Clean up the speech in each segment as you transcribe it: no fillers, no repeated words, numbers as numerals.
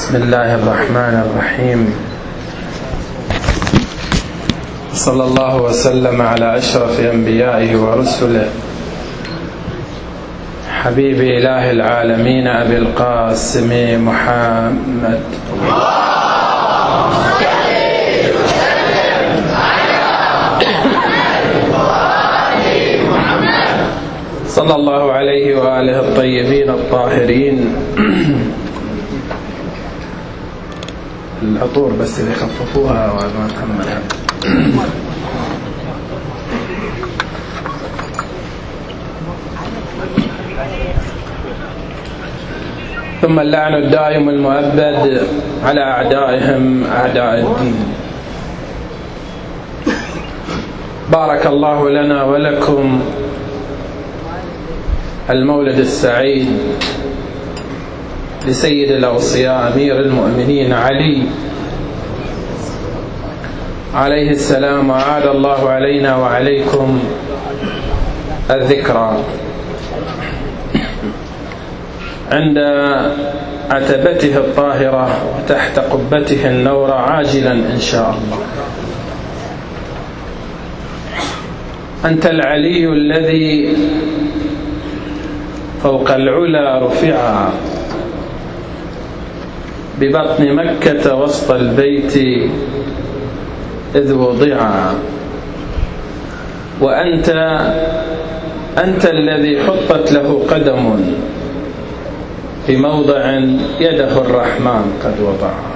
بسم الله الرحمن الرحيم. صلى الله وسلم على أشرف أنبيائه ورسله حبيب إله العالمين أبي القاسم محمد صلى الله عليه وآله الطيبين الطاهرين. العطور بس اللي يخففوها وما نحملها. ثم اللعن الدائم المؤبد على أعدائهم أعداء الدين. بارك الله لنا ولكم المولد السعيد لسيد الأوصياء أمير المؤمنين علي عليه السلام، وأعاد الله علينا وعليكم الذكرى عند عتبته الطاهرة وتحت قبته النورة عاجلا إن شاء الله. أنت العلي الذي فوق العلا رفعا ببطن مكة وسط البيت إذ وضعا، وأنت الذي حطت له قدم في موضع يده الرحمن قد وضعها.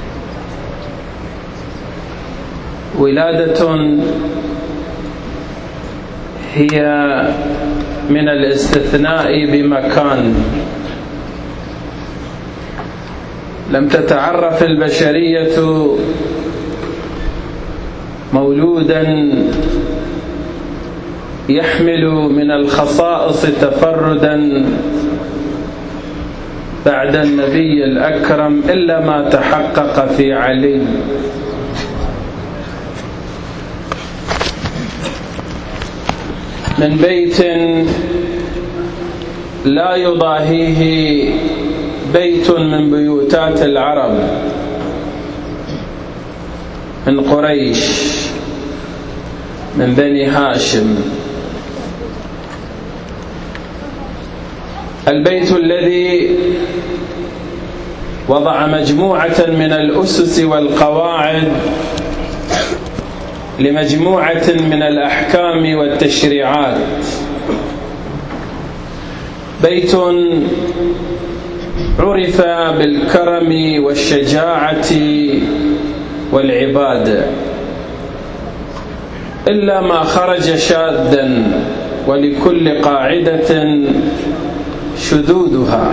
ولادة هي من الاستثناء بمكان، لم تتعرف البشرية مولودا يحمل من الخصائص تفردا بعد النبي الأكرم إلا ما تحقق في علي. من بيت لا يضاهيه بيت من بيوتات العرب، من قريش، من بني هاشم، البيت الذي وضع مجموعة من الأسس والقواعد لمجموعة من الأحكام والتشريعات، بيت عرف بالكرم والشجاعة والعبادة، إلا ما خرج شاذا، ولكل قاعدة شذوذها.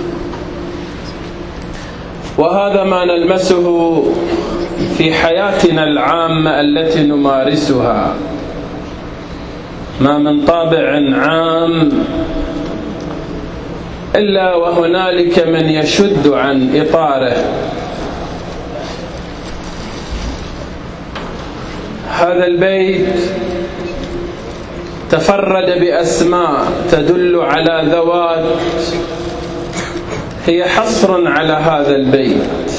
وهذا ما نلمسه في حياتنا العامة التي نمارسها، ما من طابع عام إلا وهنالك من يشد عن إطاره. هذا البيت تفرد بأسماء تدل على ذوات هي حصر على هذا البيت.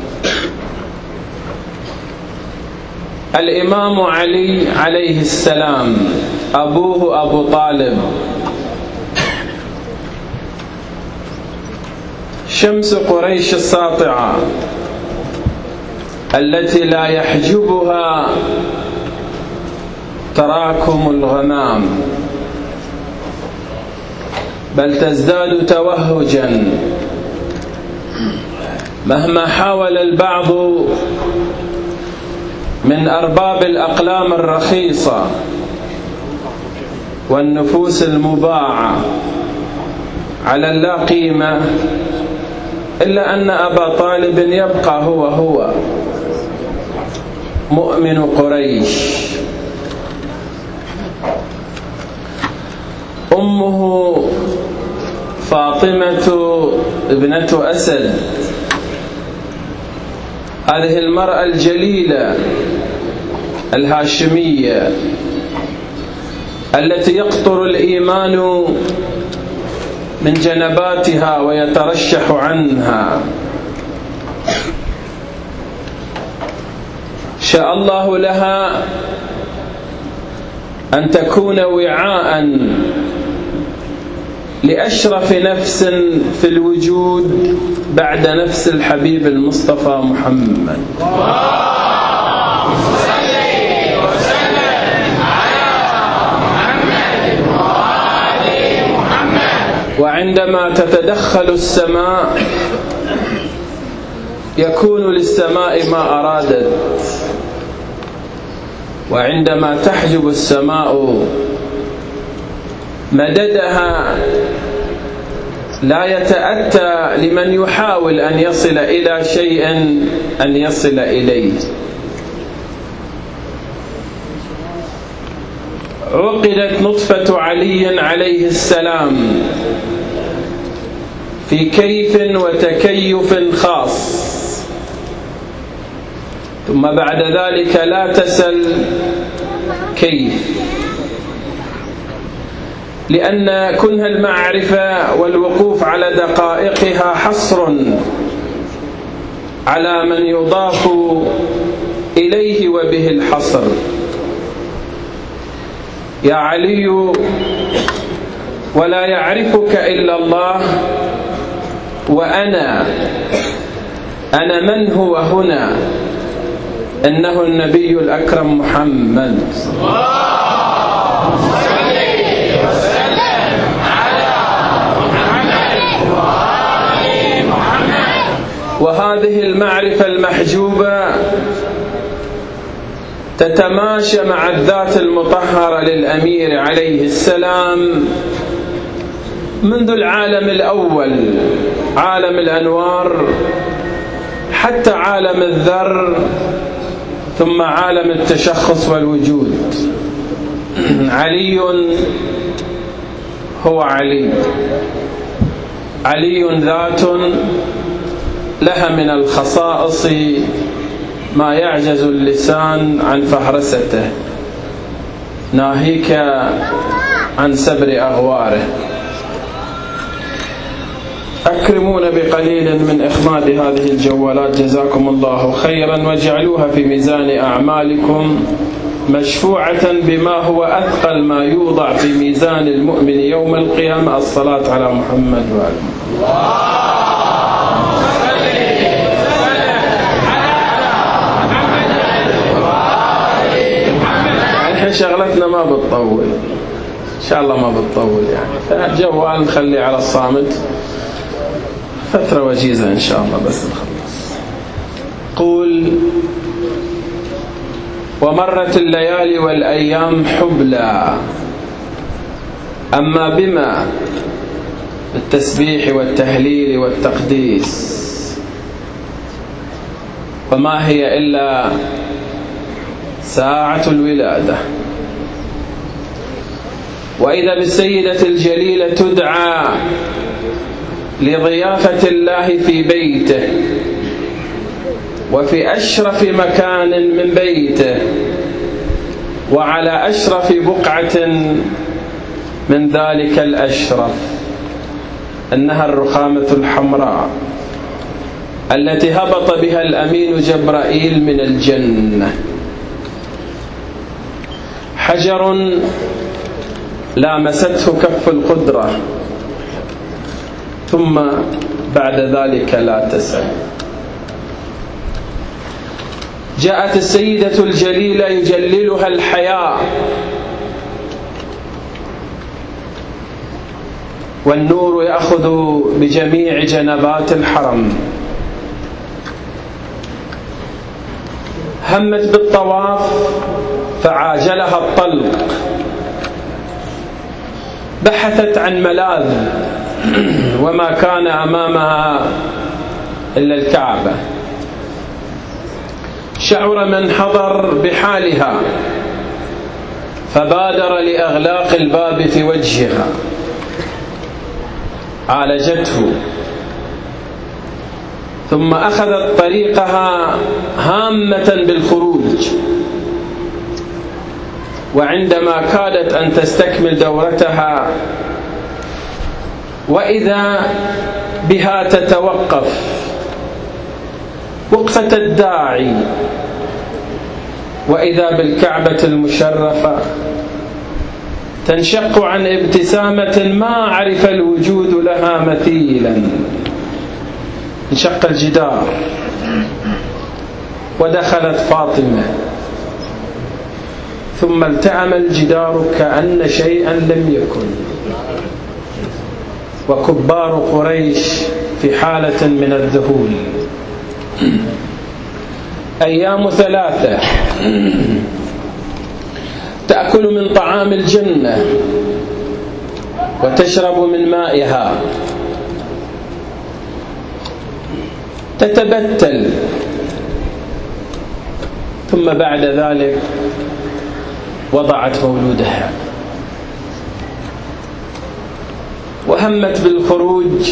الإمام علي عليه السلام أبوه أبو طالب، شمس قريش الساطعة التي لا يحجبها تراكم الغمام، بل تزداد توهجا مهما حاول البعض من أرباب الأقلام الرخيصة والنفوس المباعة على اللا قيمة، إلا أن أبا طالب يبقى هو مؤمن قريش. أمه فاطمة ابنة أسد، هذه المرأة الجليلة الهاشمية التي يقطر الإيمان من جنباتها ويترشح عنها، شاء الله لها أن تكون وعاء لأشرف نفس في الوجود بعد نفس الحبيب المصطفى محمد. اللهم صل وسلم على محمد وآل محمد. وعندما تتدخل السماء يكون للسماء ما أرادت، وعندما تحجب السماء مددها لا يتأتى لمن يحاول أن يصل إلى شيء أن يصل إليه. عقدت نطفة علي عليه السلام في كيف وتكيف خاص، ثم بعد ذلك لا تسل كيف، لأن كنه المعرفة والوقوف على دقائقها حصر على من يضاف إليه وبه الحصر. يا علي ولا يعرفك إلا الله، وأنا من هو هنا؟ إنه النبي الأكرم محمد. اللهم صل وسلم على محمد وآل محمد. وهذه المعرفة المحجوبة تتماشى مع الذات المطهرة للأمير عليه السلام منذ العالم الأول، عالم الأنوار، حتى عالم الذر، ثم عالم التشخص والوجود. علي هو علي، علي ذات لها من الخصائص ما يعجز اللسان عن فهرسته، ناهيك عن سبر أغواره. أكرمون بقليل من إخماد هذه الجوالات جزاكم الله خيرا، واجعلوها في ميزان أعمالكم مشفوعة بما هو أثقل ما يوضع في ميزان المؤمن يوم القيامة، الصلاة على محمد وآله. اللهم صل وسلم على محمد وآل محمد. الحين شغلتنا ما بتطول إن شاء الله، ما بتطول يعني، فالجوال نخلي على الصامت فترة وجيزة إن شاء الله بس نخلص. قول: ومرت الليالي والأيام حبلى، أما بما التسبيح والتهليل والتقديس، وما هي إلا ساعة الولادة. وإذا بالسيدة الجليلة تدعى لضيافة الله في بيته، وفي أشرف مكان من بيته، وعلى أشرف بقعة من ذلك الأشرف، أنها الرخامة الحمراء التي هبط بها الأمين جبرائيل من الجنة، حجر لامسته كف القدرة، ثم بعد ذلك لا تسأل. جاءت السيدة الجليلة يجللها الحياء والنور يأخذ بجميع جنبات الحرم. همت بالطواف فعاجلها الطلق، بحثت عن ملاذ وما كان أمامها إلا الكعبة. شعر من حضر بحالها فبادر لإغلاق الباب في وجهها، عالجته، ثم أخذت طريقها هامة بالخروج. وعندما كادت أن تستكمل دورتها وإذا بها تتوقف وقفة الداعي، وإذا بالكعبة المشرفة تنشق عن ابتسامة ما عرف الوجود لها مثيلا. انشق الجدار ودخلت فاطمة، ثم التأم الجدار كأن شيئا لم يكن، وكبار قريش في حالة من الذهول. أيام 3 تأكل من طعام الجنة وتشرب من مائها، تتبتل، ثم بعد ذلك وضعت مولودها وهمت بالخروج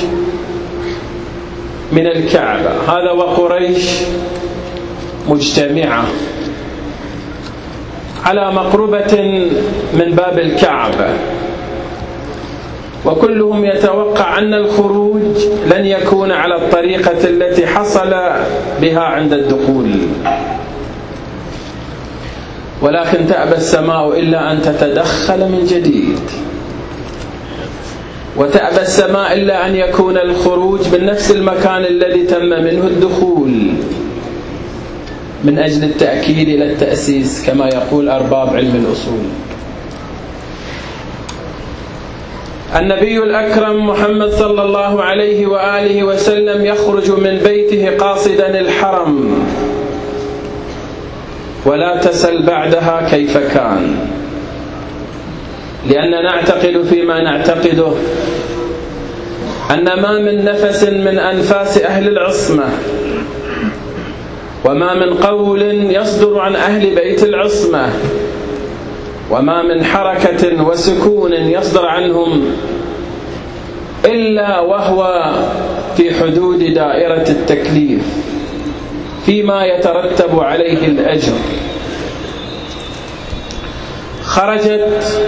من الكعبة. هذا وقريش مجتمعة على مقربة من باب الكعبة، وكلهم يتوقع أن الخروج لن يكون على الطريقة التي حصل بها عند الدخول، ولكن تأبى السماء إلا أن تتدخل من جديد، وتأبى السماء إلا أن يكون الخروج بنفس المكان الذي تم منه الدخول، من أجل التأكيد إلى التأسيس كما يقول أرباب علم الأصول. النبي الأكرم محمد صلى الله عليه وآله وسلم يخرج من بيته قاصدا الحرم، ولا تسل بعدها كيف كان، لأننا نعتقد فيما نعتقده أن ما من نفس من أنفاس أهل العصمة، وما من قول يصدر عن أهل بيت العصمة، وما من حركة وسكون يصدر عنهم إلا وهو في حدود دائرة التكليف فيما يترتب عليه الأجر. خرجت،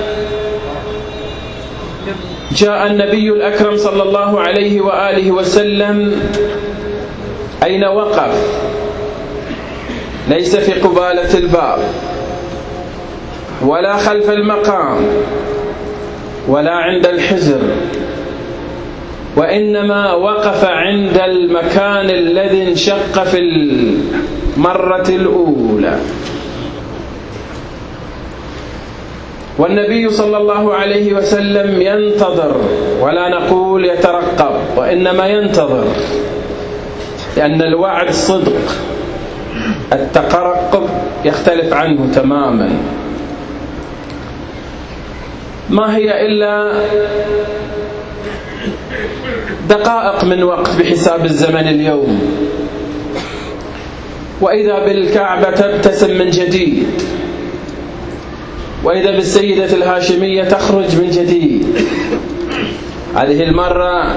جاء النبي الأكرم صلى الله عليه وآله وسلم أين وقف؟ ليس في قبالة الباب ولا خلف المقام ولا عند الحجر، وإنما وقف عند المكان الذي انشق في المرة الأولى. والنبي صلى الله عليه وسلم ينتظر، ولا نقول يترقب، وإنما ينتظر، لأن الوعد صدق، التقرب يختلف عنه تماما. ما هي إلا دقائق من وقت بحساب الزمن اليوم، وإذا بالكعبة تبتسم من جديد، وإذا بالسيدة الهاشمية تخرج من جديد. هذه المرة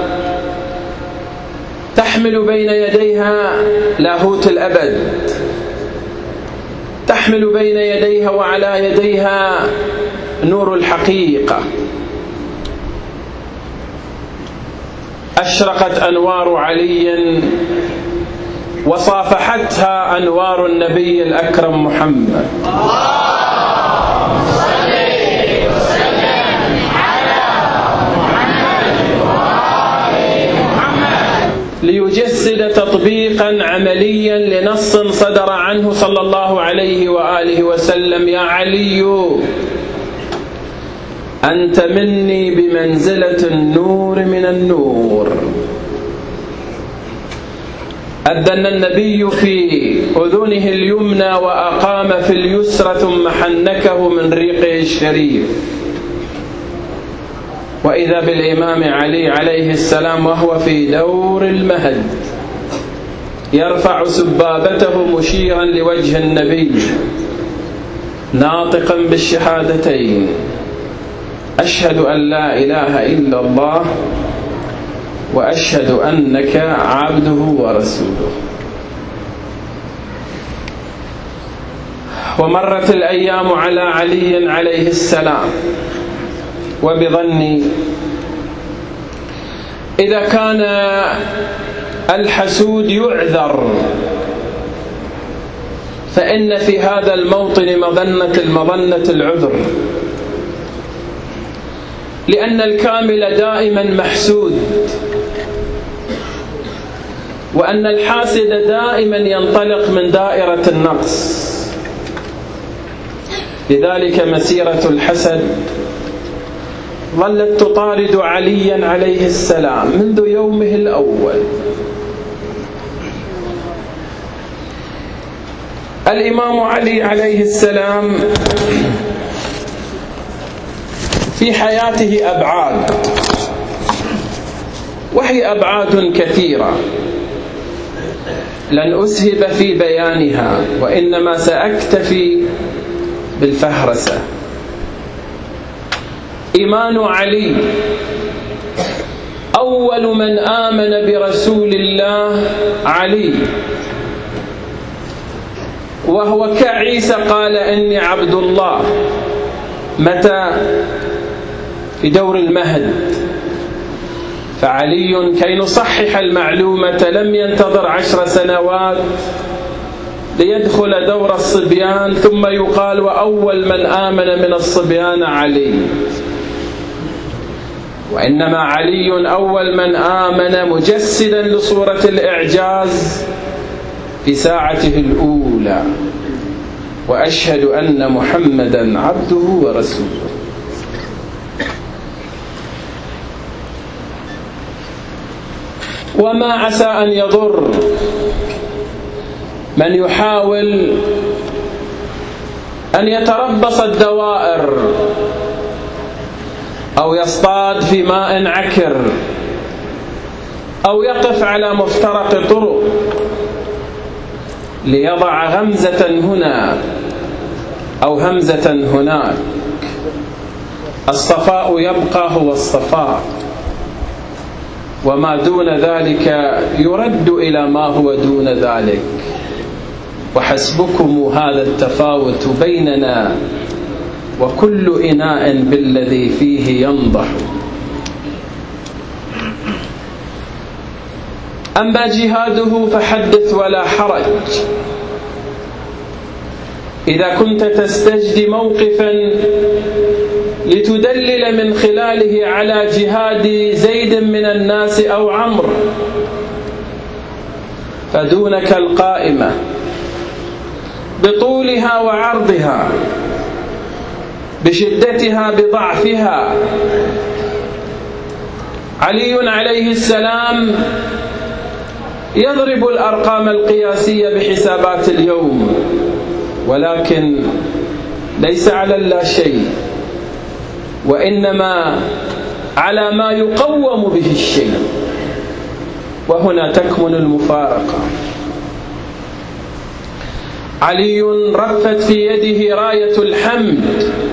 تحمل بين يديها لاهوت الأبد، تحمل بين يديها وعلى يديها نور الحقيقة. أشرقت أنوار علي وصافحتها أنوار النبي الأكرم محمد. ليجسد تطبيقا عمليا لنص صدر عنه صلى الله عليه وآله وسلم: يا علي أنت مني بمنزلة النور من النور. أذن النبي في أذنه اليمنى وأقام في اليسرى، ثم حنكه من ريقه الشريف. وإذا بالإمام علي عليه السلام وهو في دور المهد يرفع سبابته مشيرا لوجه النبي، ناطقا بالشهادتين: أشهد أن لا إله إلا الله وأشهد أنك عبده ورسوله. ومرت الأيام على علي عليه السلام، وبظني إذا كان الحسود يعذر فإن في هذا الموطن مظنة العذر، لأن الكامل دائما محسود، وأن الحاسد دائما ينطلق من دائرة النقص. لذلك مسيرة الحسد ظلت تطارد عليا عليه السلام منذ يومه الأول. الإمام علي عليه السلام في حياته أبعاد، وهي أبعاد كثيرة لن أسهب في بيانها، وإنما سأكتفي بالفهرسة. إيمان علي أول من آمن برسول الله علي، وهو كعيسى قال إني عبد الله. متى؟ في دور المهد. فعلي كي نصحح المعلومة لم ينتظر 10 سنوات ليدخل دور الصبيان ثم يقال وأول من آمن من الصبيان علي، وإنما علي أول من آمن مجسدا لصورة الإعجاز في ساعته الأولى: وأشهد أن محمدا عبده ورسوله. وما عسى أن يضر من يحاول أن يتربص الدوائر أو يصطاد في ماء عكر أو يقف على مفترق طرق ليضع غمزة هنا أو همزة هناك. الصفاء يبقى هو الصفاء، وما دون ذلك يرد إلى ما هو دون ذلك. وحسبكم هذا التفاوت بيننا، وكل إناء بالذي فيه ينضح. أما جهاده فحدث ولا حرج. إذا كنت تستجدي موقفا لتدلل من خلاله على جهاد زيد من الناس أو عمرو، فدونك القائمة بطولها وعرضها، بشدتها بضعفها. علي عليه السلام يضرب الأرقام القياسية بحسابات اليوم، ولكن ليس على لا شيء، وإنما على ما يقوم به الشيء، وهنا تكمن المفارقة. علي رفت في يده راية الحمد،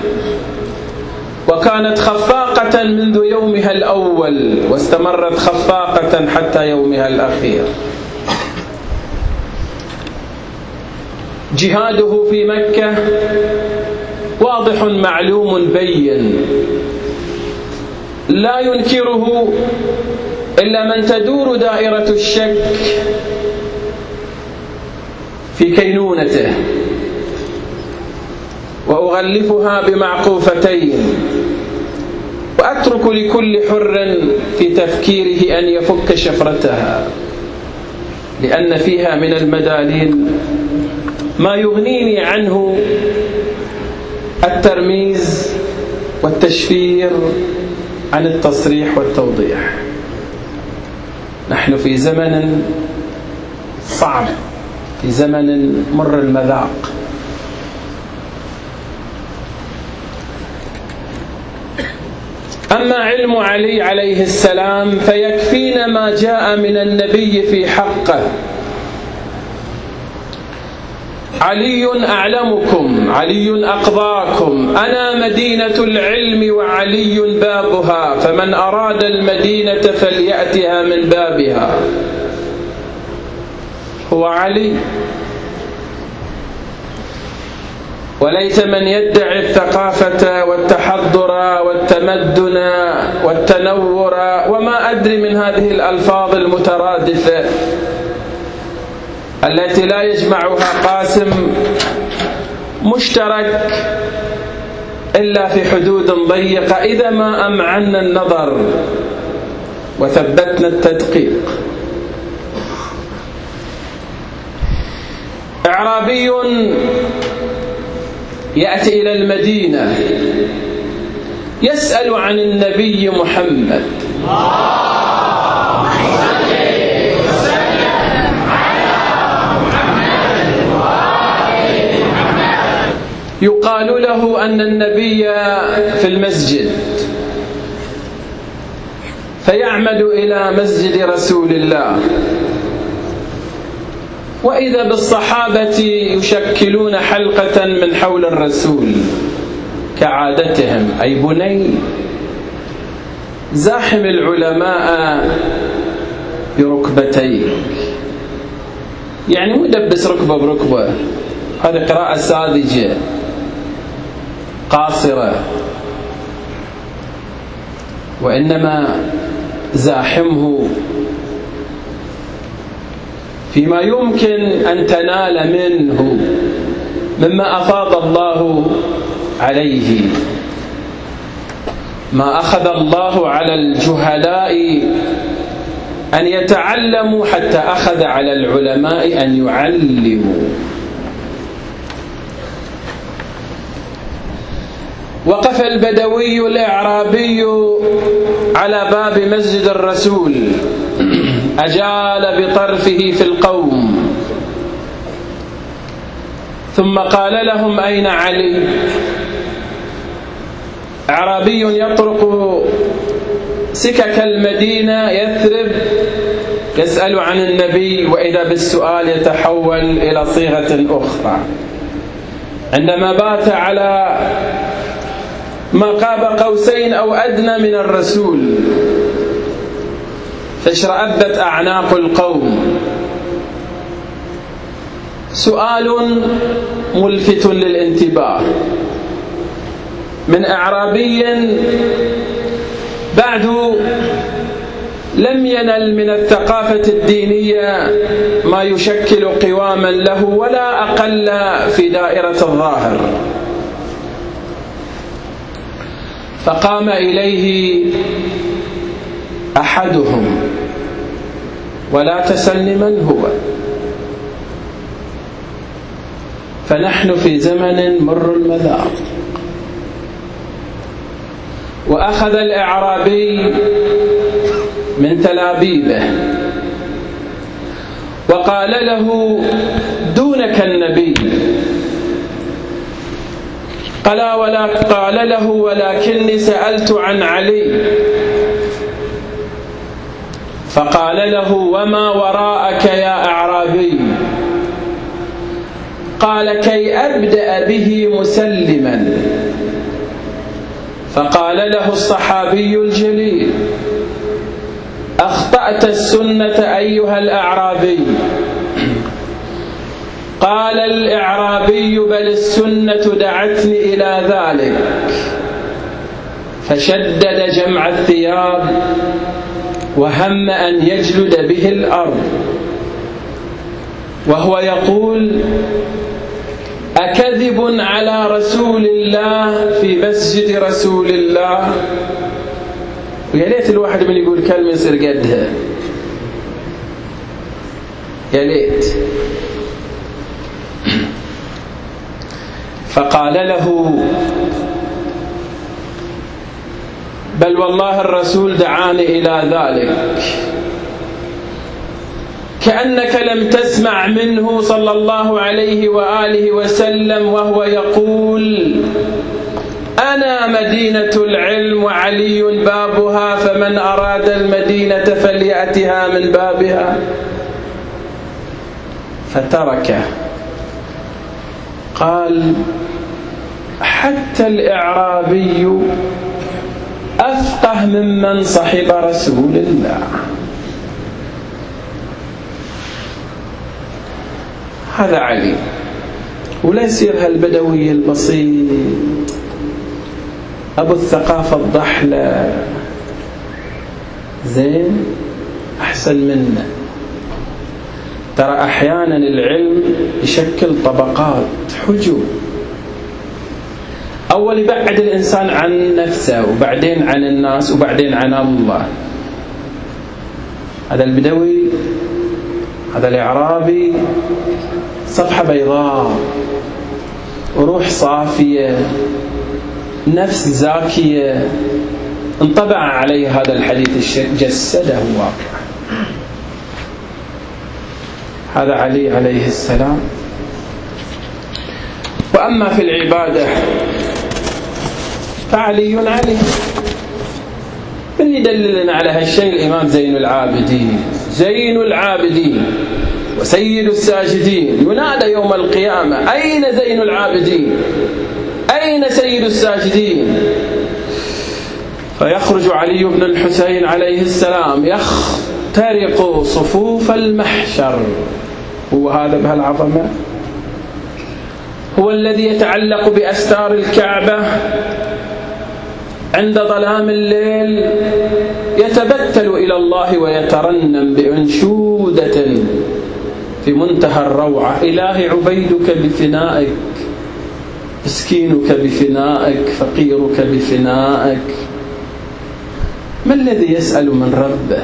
وكانت خفاقة منذ يومها الأول، واستمرت خفاقة حتى يومها الأخير. جهاده في مكة واضح معلوم بين، لا ينكره إلا من تدور دائرة الشك في كينونته. وأغلفها بمعقوفتين، وأترك لكل حر في تفكيره أن يفك شفرتها، لأن فيها من المداليل ما يغنيني عنه الترميز والتشفير عن التصريح والتوضيح. نحن في زمن صعب، في زمن مر المذاق. أما علم علي عليه السلام فيكفينا ما جاء من النبي في حقه: علي أعلمكم، علي أقضاكم، أنا مدينة العلم وعلي بابها، فمن أراد المدينة فليأتها من بابها. هو علي. وليس من يدعي الثقافة والتحضر والتمدن والتنور وما أدري من هذه الألفاظ المترادفة التي لا يجمعها قاسم مشترك إلا في حدود ضيقة إذا ما أمعنا النظر وثبتنا التدقيق. أعرابي يأتي إلى المدينة يسأل عن النبي محمد يقال له أن النبي في المسجد، فيعمد إلى مسجد رسول الله، وإذا بالصحابة يشكلون حلقة من حول الرسول كعادتهم. أي بني زاحم العلماء بركبتيك، يعني مو دبس ركبة بركبة، هذه قراءة ساذجة قاصرة، وإنما زاحمه فيما يمكن أن تنال منه مما أفاض الله عليه. ما أخذ الله على الجهلاء أن يتعلموا حتى أخذ على العلماء أن يعلموا. وقف البدوي الأعرابي على باب مسجد الرسول، أجال بطرفه في القوم، ثم قال لهم: أين علي؟ أعرابي يطرق سكك المدينة يثرب يسأل عن النبي، وإذا بالسؤال يتحول إلى صيغة أخرى. عندما بات على ما قاب قوسين أو أدنى من الرسول فاشرأبت أعناق القوم. سؤال ملفت للانتباه من أعرابي بعد لم ينل من الثقافة الدينية ما يشكل قواما له ولا أقل في دائرة الظاهر، فقام إليه أحدهم: ولا تسلني من هو، فنحن في زمن مر المذاق. وأخذ الأعرابي من تلابيبه وقال له: دونك النبي. قال له: ولكني سألت عن علي. فقال له: وما وراءك يا أعرابي؟ قال: كي أبدأ به مسلما. فقال له الصحابي الجليل: أخطأت السنة أيها الأعرابي. قال الأعرابي: بل السنة دعتني إلى ذلك. فشدد جمع الثياب وهم أن يجلد به الأرض وهو يقول: أكذب على رسول الله في مسجد رسول الله؟ ويا ليت الواحد من يقول كلمة يصير قدها، يا ليت. فقال له: بل والله الرسول دعاني إلى ذلك. كأنك لم تسمع منه صلى الله عليه وآله وسلم وهو يقول: أنا مدينة العلم وعلي بابها، فمن أراد المدينة فليأتها من بابها. فتركه. قال: حتى الإعرابي أفقه ممن صحب رسول الله. هذا علي، ولا يصير هالبدوي البسيط أبو الثقافة الضحلة زين أحسن منه. ترى أحيانا العلم يشكل طبقات حجب. أول يبعد الإنسان عن نفسه، وبعدين عن الناس، وبعدين عن الله. هذا البدوي، هذا الإعرابي، صفحة بيضاء وروح صافية، نفس زاكية، انطبع عليه هذا الحديث الشريف، جسده واقع. هذا علي عليه السلام. وأما في العبادة فعلي علي. من يدللنا على هالشيء؟ الإمام زين العابدين، زين العابدين وسيد الساجدين، ينادى يوم القيامة: أين زين العابدين؟ أين سيد الساجدين؟ فيخرج علي بن الحسين عليه السلام يخترق صفوف المحشر. هو هذا بهالعظمة، هو الذي يتعلق بأستار الكعبة عند ظلام الليل، يتبتل إلى الله ويترنم بأنشودة في منتهى الروعة: إلهي عبيدك بفنائك، مسكينك بفنائك، فقيرك بفنائك. ما الذي يسأل من ربه؟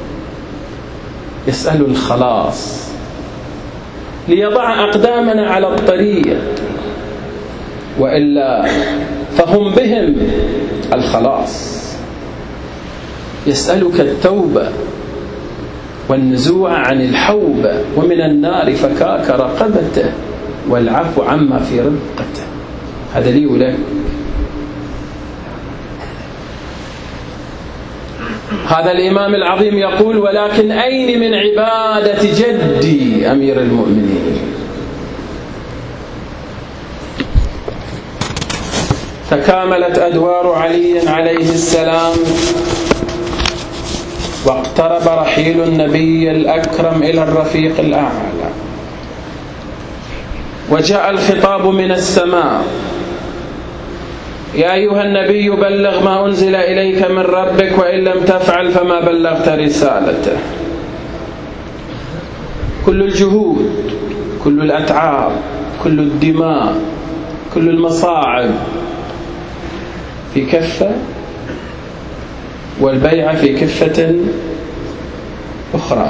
يسأل الخلاص، ليضع أقدامنا على الطريق، وإلا فهم بهم الخلاص. يسألك التوبة والنزوع عن الحوبة، ومن النار فكاك رقبته، والعفو عما في رفقته. هذا لي ولك. هذا الإمام العظيم يقول: ولكن أين من عبادة جدي أمير المؤمنين؟ تكاملت أدوار علي عليه السلام، واقترب رحيل النبي الأكرم إلى الرفيق الأعلى، وجاء الخطاب من السماء: يا أيها النبي بلغ ما أنزل إليك من ربك، وإن لم تفعل فما بلغت رسالته. كل الجهود، كل الأتعاب، كل الدماء، كل المصاعب في كفة، والبيعة في كفة أخرى.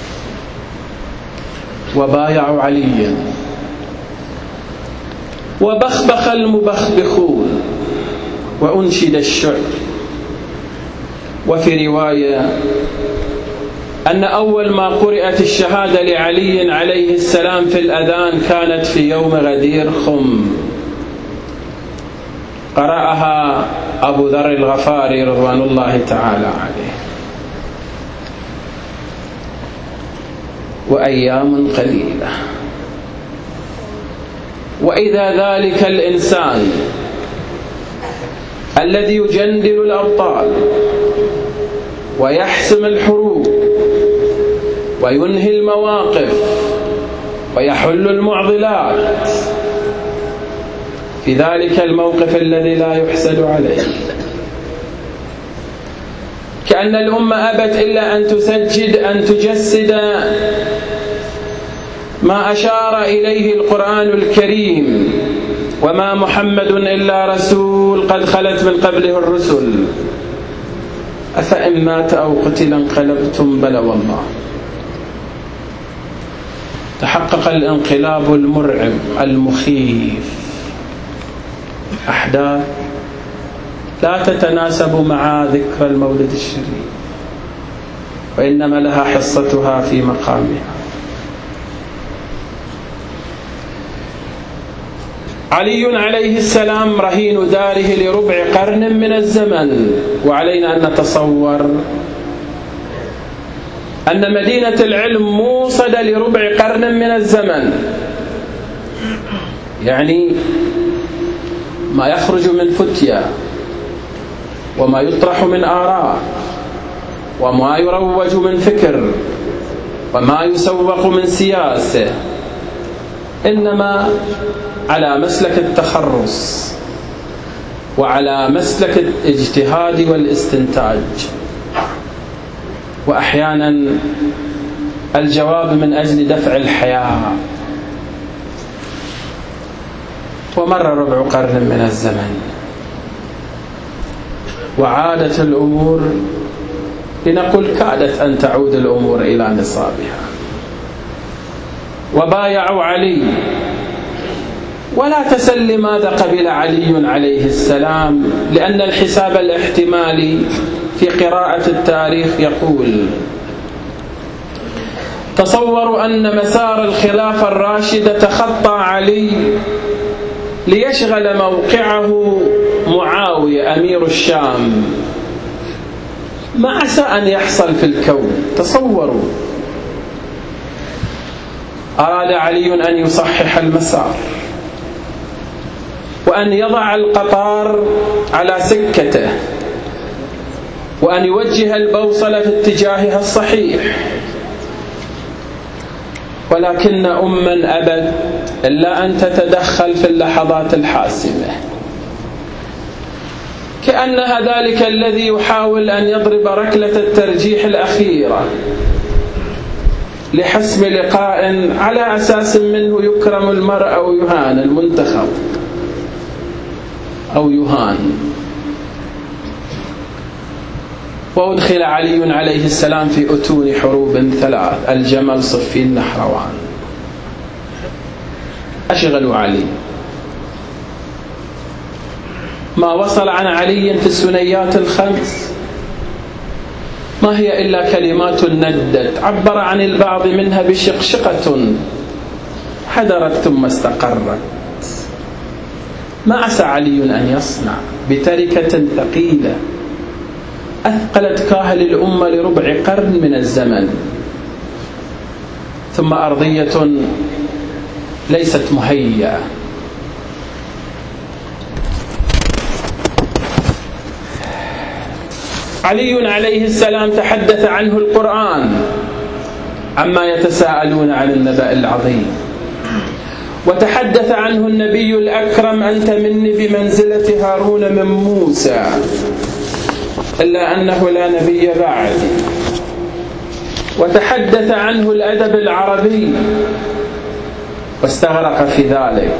وبايعوا عليا، وبخبخ المبخبخون، وأنشد الشعر. وفي رواية أن أول ما قرأت الشهادة لعلي عليه السلام في الأذان كانت في يوم غدير خم، قرأها أبو ذر الغفاري رضوان الله تعالى عليه. وأيام قليلة، وإذا ذلك الإنسان الذي يجندل الأبطال ويحسم الحروب وينهي المواقف ويحل المعضلات، في ذلك الموقف الذي لا يحسد عليه، كأن الأمة أبت إلا أن تسجد، أن تجسد ما أشار إليه القرآن الكريم: وما محمد إلا رسول قد خلت من قبله الرسل أفإن مات أو قتل انقلبتم بلى والله. تحقق الانقلاب المرعب المخيف، أحداث لا تتناسب مع ذكرى المولد الشريف، وإنما لها حصتها في مقامها. علي عليه السلام رهين داره لربع قرن من الزمن، وعلينا أن نتصور أن مدينة العلم موصدة لربع قرن من الزمن، يعني ما يخرج من فتيا، وما يطرح من آراء، وما يروج من فكر، وما يسوق من سياسة، إنما على مسلك التخرص وعلى مسلك الاجتهاد والاستنتاج، وأحيانا الجواب من أجل دفع الحياة. ومر ربع قرن من الزمن وعادت الأمور، لنقل كادت أن تعود الأمور إلى نصابها، وبايعوا علي. ولا تسل لماذا قبل علي عليه السلام، لأن الحساب الاحتمالي في قراءة التاريخ يقول: تصوروا أن مسار الخلافة الراشدة تخطى علي ليشغل موقعه معاوية أمير الشام. ما عسى أن يحصل في الكون؟ تصوروا. أراد علي أن يصحح المسار وأن يضع القطار على سكته وأن يوجه البوصلة في اتجاهها الصحيح، ولكن أمّا أبت إلا أن تتدخل في اللحظات الحاسمة، كأنها ذلك الذي يحاول أن يضرب ركلة الترجيح الأخيرة لحسم لقاء على أساس منه يكرم المرء أو يهان المنتخب أو يهان. وأدخل علي عليه السلام في أتون حروب 3: الجمل، صفين، نحروان. أشغلوا علي. ما وصل عن علي في السنيات الخمس ما هي إلا كلمات ندت، عبر عن البعض منها بشقشقة حدرت ثم استقرت. ما عسى علي أن يصنع بتركة ثقيلة أثقلت كاهل الأمة لربع قرن من الزمن، ثم أرضية ليست مهيئة. علي عليه السلام تحدث عنه القرآن عما يتساءلون عن النبأ العظيم، وتحدث عنه النبي الأكرم: أنت مني بمنزلة هارون من موسى، إلا أنه لا نبي بعدي. وتحدث عنه الأدب العربي واستغرق في ذلك.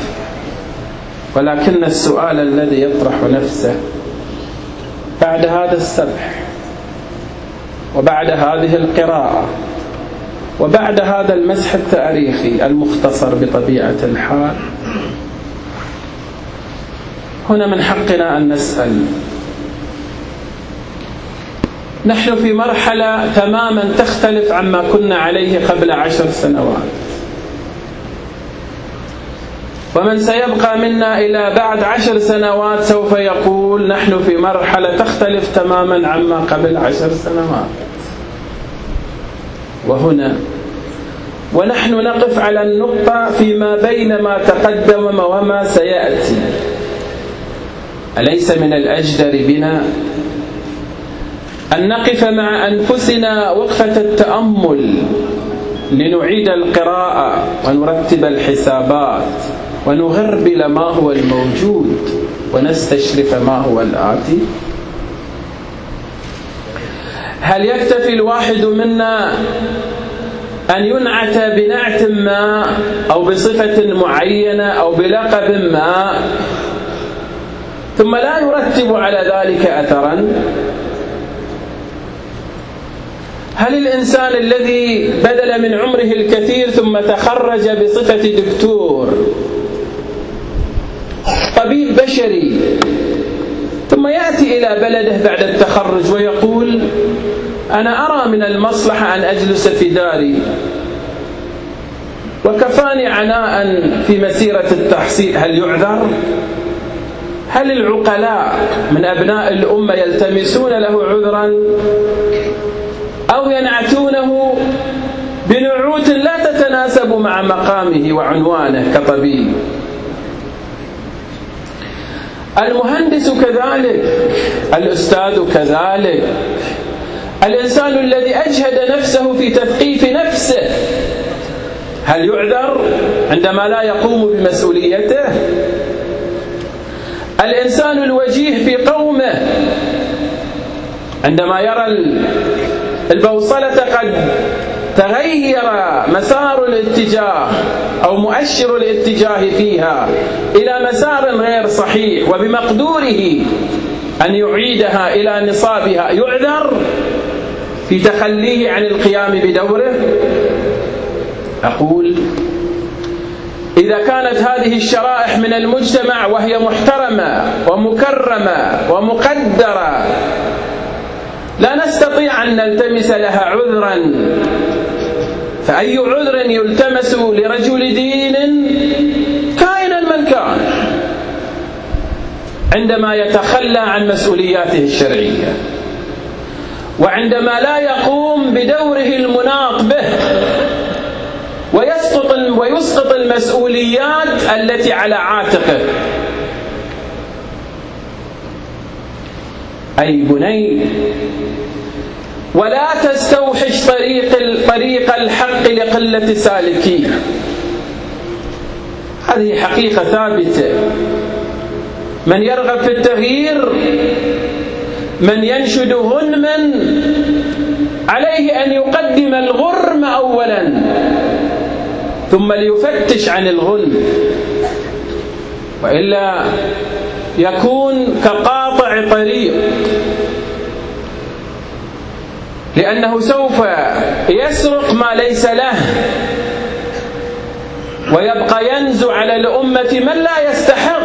ولكن السؤال الذي يطرح نفسه بعد هذا السبح وبعد هذه القراءة وبعد هذا المسح التاريخي المختصر بطبيعة الحال، هنا من حقنا أن نسأل. نحن في مرحلة تماما تختلف عما كنا عليه قبل 10 سنوات، ومن سيبقى منا إلى بعد 10 سنوات سوف يقول نحن في مرحلة تختلف تماما عما قبل 10 سنوات. وهنا ونحن نقف على النقطة فيما بين ما تقدم وما سيأتي. أليس من الأجدر بنا أن نقف مع أنفسنا وقفة التأمل لنعيد القراءة ونرتب الحسابات ونغربل ما هو الموجود ونستشرف ما هو الآتي؟ هل يكتفي الواحد منا أن ينعت بنعت ما أو بصفة معينة أو بلقب ما ثم لا يرتب على ذلك أثرا؟ هل الإنسان الذي بذل من عمره الكثير ثم تخرج بصفة دكتور طبيب بشري ثم يأتي إلى بلده بعد التخرج ويقول أنا أرى من المصلحة أن أجلس في داري وكفاني عناء في مسيرة التحصيل، هل يعذر؟ هل العقلاء من أبناء الأمة يلتمسون له عذرا أو ينعتونه بنعوت لا تتناسب مع مقامه وعنوانه كطبيب؟ المهندس كذلك، الأستاذ كذلك، الإنسان الذي أجهد نفسه في تثقيف نفسه هل يعذر عندما لا يقوم بمسؤوليته؟ الإنسان الوجيه في قومه عندما يرى البوصلة قد تغير مسار الاتجاه أو مؤشر الاتجاه فيها إلى مسار غير صحيح وبمقدوره أن يعيدها إلى نصابها، يعذر في تخليه عن القيام بدوره؟ أقول إذا كانت هذه الشرائح من المجتمع وهي محترمة ومكرمة ومقدرة لا نستطيع أن نلتمس لها عذرا، فأي عذر يلتمس لرجل دين كائنا من كان عندما يتخلى عن مسؤولياته الشرعية، وعندما لا يقوم بدوره المناط به ويسقط المسؤوليات التي على عاتقه؟ أي بني، ولا تستوحش طريق الحق لقلة سالكيه. هذه حقيقة ثابتة. من يرغب في التغيير، من ينشد غنما، عليه أن يقدم الغرم أولا ثم ليفتش عن الغنم، وإلا يكون كقاطع طريق، لأنه سوف يسرق ما ليس له ويبقى ينزو على الأمة من لا يستحق.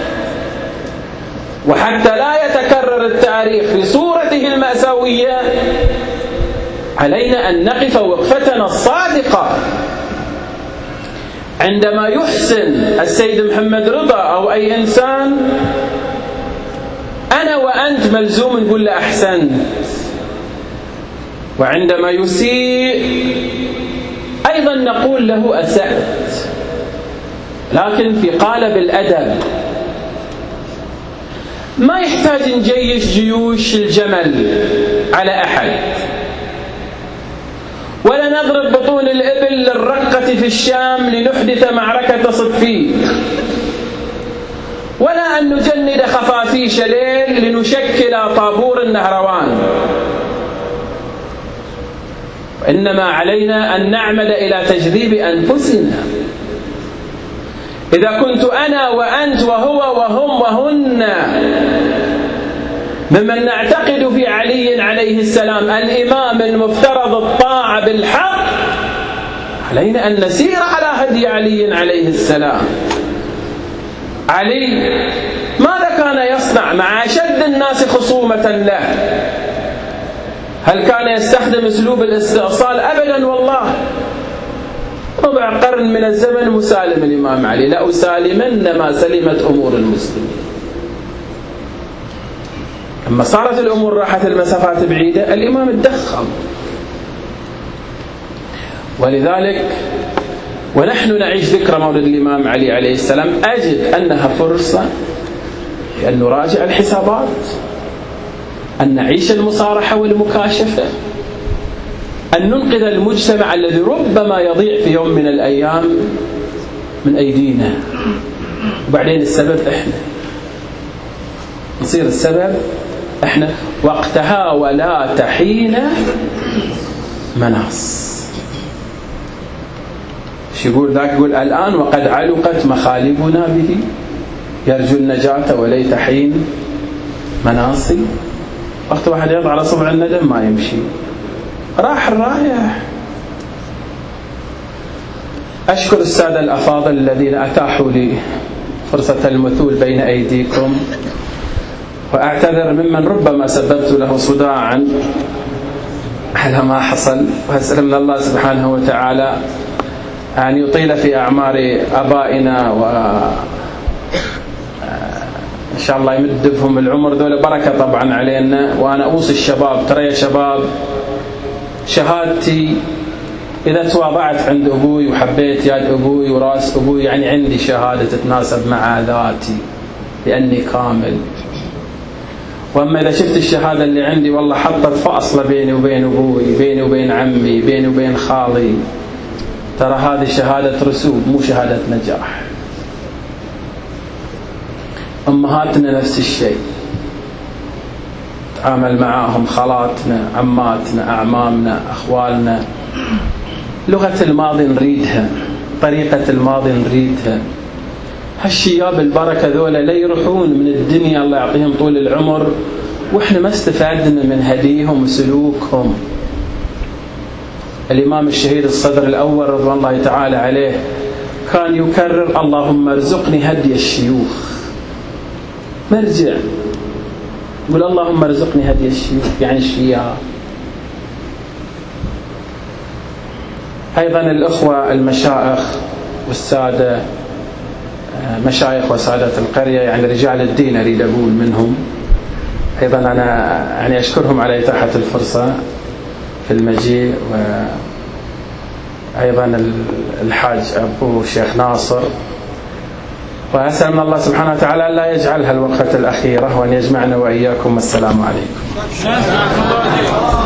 وحتى لا يتكرر التاريخ في صورته المأساوية علينا أن نقف وقفتنا الصادقة عندما يحسن السيد محمد رضا أو أي إنسان، أنا وأنت ملزوم نقول له أحسنت، وعندما يسيء أيضا نقول له أسأت، لكن في قالب الأدب. ما يحتاج نجيش جيوش الجمل على أحد، ولا نضرب بطون الإبل للرقة في الشام لنحدث معركة صفين، ولا أن نجند خفافيش ليل لنشكل طابور النهروان. وإنما علينا أن نعمد إلى تجذيب أنفسنا. إذا كنت أنا وأنت وهو وهم وهن ممن نعتقد في علي عليه السلام الإمام المفترض الطاعة بالحق، علينا أن نسير على هدي علي عليه السلام. علي ماذا كان يصنع مع أشد الناس خصومة له؟ هل كان يستخدم أسلوب الاستئصال؟ أبدا والله. ربع قرن من الزمن مسالم الإمام علي، لا أسالمن ما سلمت أمور المسلمين. لما صارت الأمور راحت المسافات بعيدة، الإمام اتدخل. ولذلك ونحن نعيش ذكرى مولد الإمام علي عليه السلام، أجد أنها فرصة أن نراجع الحسابات، أن نعيش المصارحة والمكاشفة، أن ننقذ المجتمع الذي ربما يضيع في يوم من الأيام من أيدينا، وبعدين السبب إحنا، نصير السبب إحنا. وقتها ولا تحين مناص. شو يقول ذاك؟ يقول الآن وقد علقت مخالبنا به، يرجو النجاة وليت حين مناصي. وقت واحد يضع على صبع الندم ما يمشي، راح الرايح. أشكر السادة الأفاضل الذين أتاحوا لي فرصة المثول بين أيديكم، وأعتذر ممن ربما سببت له صداعا على ما حصل، وأسأل من الله سبحانه وتعالى أن يطيل في أعمار أبائنا، إن شاء الله يمد بهم العمر، ذولا بركة طبعا علينا. وأنا أوصي الشباب، ترى يا شباب شهادتي إذا تواضعت عند أبوي وحبيت يد أبوي وراس أبوي، يعني عندي شهادة تتناسب مع ذاتي لأني كامل. وأما إذا شفت الشهادة اللي عندي والله حطت فاصلة بيني وبين أبوي، بيني وبين عمي، بيني وبين خالي، ترى هذه شهادة رسوب مو شهادة نجاح. أمهاتنا نفس الشيء، تعامل معاهم خالاتنا، عماتنا، أعمامنا، أخوالنا، لغة الماضي نريدها، طريقة الماضي نريدها. هالشياب البركة ذولا لا يروحون من الدنيا الله يعطيهم طول العمر وإحنا ما استفادنا من هديهم وسلوكهم. الإمام الشهيد الصدر الأول رضوان الله تعالى عليه كان يكرر اللهم ارزقني هدي الشيوخ. مرجع قل اللهم ارزقني هدي الشيوخ، يعني الشياب. أيضا الأخوة المشايخ والسادة، مشايخ وسادة القرية، يعني رجال الدين أريد أقول منهم. أيضا أنا يعني أشكرهم على إتاحة الفرصة في المجيء، وأيضا الحاج أبو الشيخ ناصر، وأسأل من الله سبحانه وتعالى لا يجعلها الوقفة الأخيرة وأن يجمعنا وإياكم. والسلام عليكم.